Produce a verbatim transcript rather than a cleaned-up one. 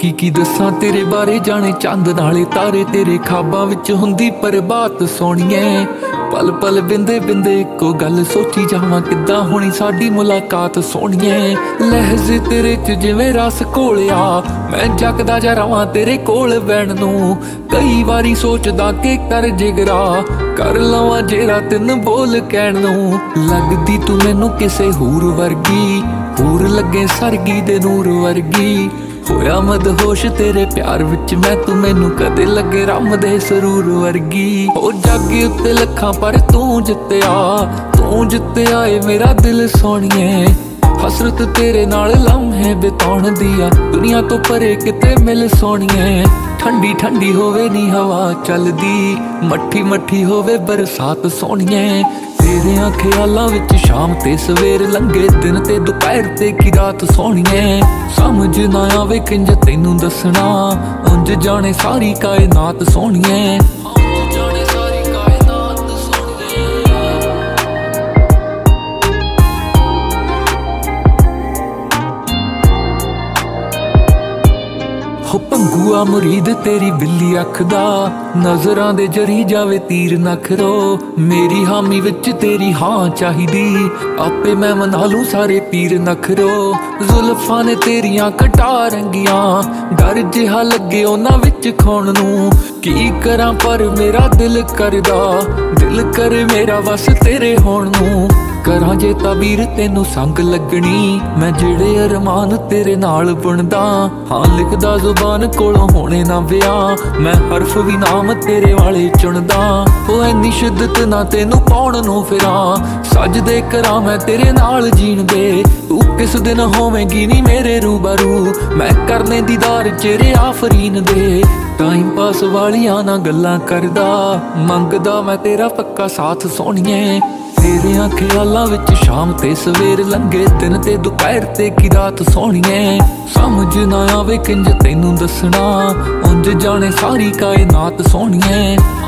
ਕੀ ਕੀ ਦੱਸਾਂ ਤੇਰੇ ਬਾਰੇ, ਜਾਣੇ ਚੰਦ ਨਾਲੇ ਤਾਰੇ ਤੇਰੇ ਖਾਬਾਂ ਵਿੱਚ ਹੁੰਦੀ ਪ੍ਰਭਾਤ ਸੋਹਣੀਏ। ਪਲ ਪਲ ਬਿੰਦੇ ਬਿੰਦੇ ਇੱਕੋ ਗੱਲ ਸੋਚੀ ਜਾਵਾਂ, ਕਿੱਦਾਂ ਹੋਣੀ ਸਾਡੀ ਮੁਲਾਕਾਤ ਸੋਹਣੀਏ। ਲਹਿਜ਼ੇ ਤੇਰੇ ਚ ਜਿਵੇਂ ਰਸ ਘੋਲਿਆ, ਮੈਂ ਜਗਦਾ ਜਾ ਰਵਾਂ ਤੇਰੇ ਕੋਲ ਬੈਣ ਨੂੰ। ਕਈ ਵਾਰੀ ਸੋਚਦਾ ਕਿ ਕਰ ਜਿਗਰਾ, ਕਰ ਲਵਾਂ ਜੇਰਾ ਤਿੰਨ ਬੋਲ ਕਹਿਣ ਨੂੰ। ਲੱਗਦੀ ਤੂੰ ਮੈਨੂੰ ਕਿਸੇ ਹੂਰ ਵਰਗੀ, ਹੂਰ ਲੱਗੇ ਸਰਗੀ ਦੇ ਨੂਰ ਵਰਗੀ। ਹੋਇਆ ਮਦਹੋਸ਼ ਤੇਰੇ ਪਿਆਰ ਵਿੱਚ ਮੈਂ, ਤੂੰ ਮੈਨੂੰ ਕਦੇ ਲੱਗੇ ਰੰਮ ਦੇ ਸਰੂਰ ਵਰਗੀ। ਉਹ ਜੱਗ ਉੱਤੇ ਲੱਖਾਂ ਪਰ ਤੂੰ ਜਿੱਤਿਆ, ਤੂੰ ਜਿੱਤਿਆ ਏ ਮੇਰਾ ਦਿਲ ਸੋਹਣੀਏ। ਹਸਰਤ ਤੇਰੇ ਨਾਲ ਲਮਹੇ ਬਿਤਾਉਣ ਦੀ ਆ, ਦੁਨੀਆ ਤੋਂ ਪਰੇ ਕਿਤੇ ਮਿਲ ਸੋਹਣੀਏ। ਠੰਡੀ ਠੰਡੀ ਹੋਵੇ ਨੀ ਹਵਾ ਚੱਲਦੀ, ਮੱਠੀ ਮੱਠੀ ਹੋਵੇ ਬਰਸਾਤ ਸੋਹਣੀਏ। ਤੇਰਿਆਂ ਖਿਆਲਾਂ ਵਿੱਚ ਸ਼ਾਮ ਤੇ ਸਵੇਰ ਲੰਘੇ, ਦਿਨ ਤੇ ਦੁਪਹਿਰ ਤੇ ਕੀ ਰਾਤ ਸੋਹਣੀਏ। ਸਮਝ ਨਾ ਆਵੇ ਕਿੰਜ ਤੈਨੂੰ ਦੱਸਣਾ, ਉਂਝ ਜਾਣੇ ਸਾਰੀ ਕਾਇਨਾਤ ਸੋਹਣੀਏ। ਹੋ ਭੰਗੂਆ ਮੁਰੀਦ ਤੇਰੀ ਬਿੱਲੀ ਅੱਖ ਦਾ, ਨਜ਼ਰਾਂ ਦੇ ਜਰੀ ਜਾਵੇ ਤੀਰ ਨਖਰੋ। ਮੇਰੀ ਹਾਮੀ ਵਿੱਚ ਤੇਰੀ ਹਾਂ ਚਾਹੀਦੀ, ਆਪੇ ਮੈਂ ਮਨਾ ਲੂੰ ਸਾਰੇ ਪੀਰ ਨਖਰੋ। ਜ਼ੁਲਫਾਂ ਨੇ ਤੇਰੀਆਂ ਕਟਾ ਰੰਗੀਆਂ, ਡਰ ਜਿਹਾ ਲੱਗੇ ਉਹਨਾਂ ਵਿੱਚ ਖੋਣ ਨੂੰ। ਕੀ ਕਰਾਂ ਪਰ ਮੇਰਾ ਦਿਲ ਕਰਦਾ, ਦਿਲ ਕਰੇ ਮੇਰਾ ਵਸ ਤੇਰੇ ਹੋਣ ਨੂੰ। ਕਰਾਂ ਜੇ ਤਾਬੀਰ ਤੈਨੂੰ ਸੰਗ ਲੱਗਣੀ, ਮੈਂ ਜਿਹੜੇ ਅਰਮਾਨ ਤੇਰੇ ਨਾਲ ਬੁਣਦਾ। ਹਾਂ ਲਿਖਦਾ ਜ਼ੁਬਾਨ ਕੋਲੋਂ ਹੋਣੇ ਨਾ ਵਿਆਹ, ਮੈਂ ਹਰਫ ਵੀ ਨਾਮ ਤੇਰੇ ਵਾਲੇ ਚੁਣਦਾ। ਉਹ ਐਨੀ ਸ਼ਿੱਦਤ ਨਾ ਤੈਨੂੰ ਪਾਉਣ ਨੂੰ ਫਿਰਾਂ, ਸਜਦੇ ਕਰਾਂ ਮੈਂ ਤੇਰੇ ਨਾਲ ਜੀਣ ਦੇ। ਤੂੰ ਕਿਸ ਦਿਨ ਹੋਵੇਂਗੀ ਨੀ ਮੇਰੇ ਰੂਬਰੂ, ਮੈਂ ਕਰਨੇ ਦੀਦਾਰ ਚਿਹਰੇ ਆਫਰੀਨ ਦੇ। ਟਾਈਮ ਪਾਸ ਵਾਲੀਆਂ ਨਾ ਗੱਲਾਂ ਕਰਦਾ, ਮੰਗਦਾ ਮੈਂ ਤੇਰਾ ਪੱਕਾ ਸਾਥ ਸੋਹਣੀਏ। ਤੇਰਿਆਂ ਖਿਆਲਾਂ ਵਿੱਚ ਸ਼ਾਮ ਤੇ ਸਵੇਰ ਲੰਘੇ, ਦਿਨ ਤੇ ਦੁਪਹਿਰ ਤੇ ਕੀ ਰਾਤ ਸੋਹਣੀਏ। ਸਮਝ ਨਾ ਆਵੇ ਕਿੰਜ ਤੈਨੂੰ ਦੱਸਣਾ, ਉਂਝ ਜਾਣੇ ਸਾਰੀ ਕਾਇਨਾਤ ਸੋਹਣੀਏ।